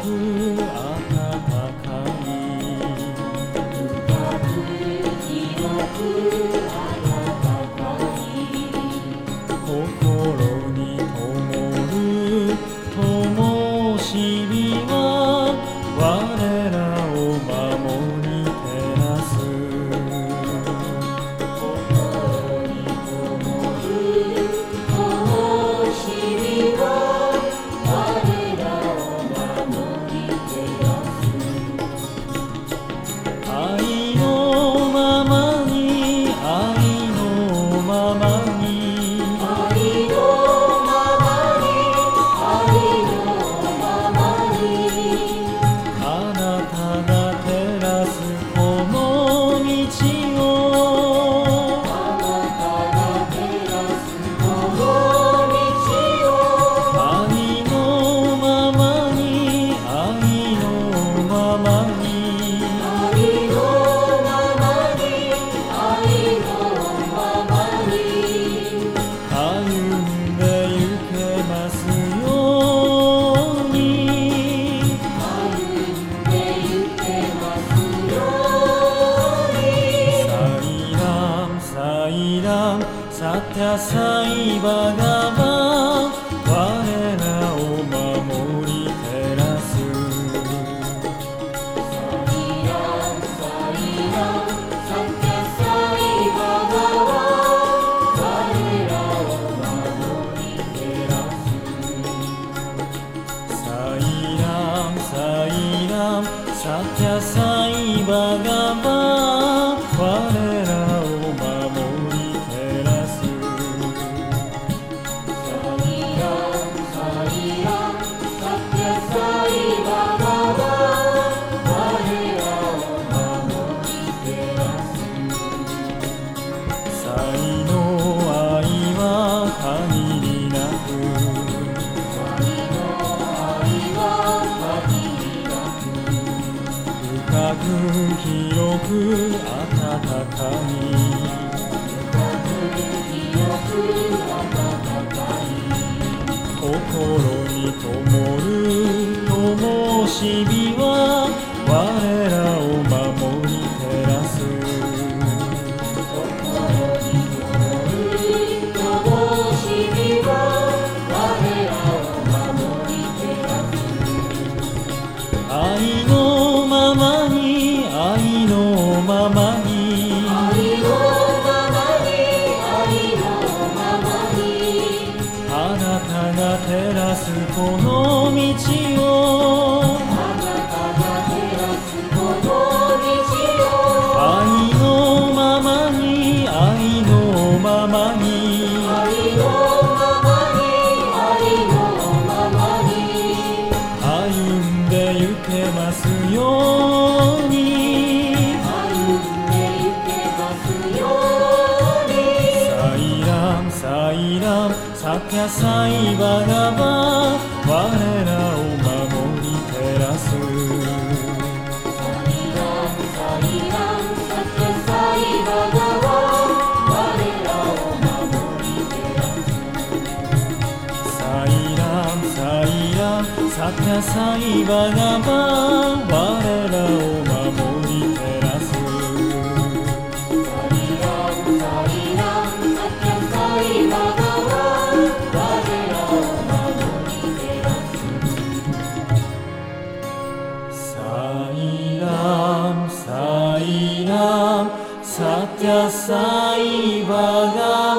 く暖かい深く広く暖かい心に灯る灯火は我らを守り照らす心に灯る灯火は我らを守り照らす愛のままに愛のままに愛のままに愛のままにあなたが照らすこの道をあなたが照らすこの道を愛のままに愛のままに愛のままに愛のままに歩んでゆけますように歩んでゆけますようにサイラムサイラムサティアサイバガバ我らを守り照らすサイランサイランサッキャサイバガワ我らを守り照らすサイラムサイラムサティアサイバガバ我らを守り照らすサイランサイランサッキャサイバガワ我らを守り照らす才の愛は限りなく愛の愛は限りな深く広く暖かいく広く暖かい心に灯る灯火は我らを守り照らす心に灯る灯火は我らを守り照らす愛のままに愛のままに愛のままに愛のままにあなたが照らすこの道をあなたが照らすこの道を愛のままに愛のままに愛のままに愛のままに歩んでゆけますように歩んでゆけますようにサイラムサイラムサティアサイバガバ我らを守り照らすサイランサイランサッキャサイバガワ我らを守り照らすサイラムサイラムサティアサイバガバ我らを守り照らすサイランサイランサッキャサイバガワ我らを守り照らすサイラムサイラムサティアサイバガ